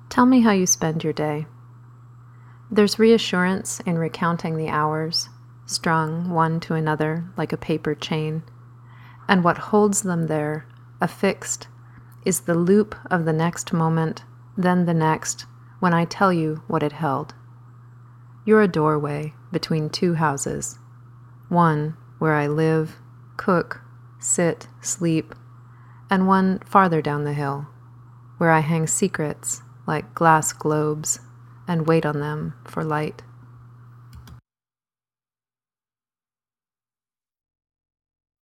Tell me how you spend your day. There's reassurance in recounting the hours, strung one to another like a paper chain, and what holds them there, affixed, is the loop of the next moment, then the next, when I tell you what it held. You're a doorway between two houses, one where I live, cook, sit, sleep, and one farther down the hill, where I hang secrets like glass globes and wait on them for light.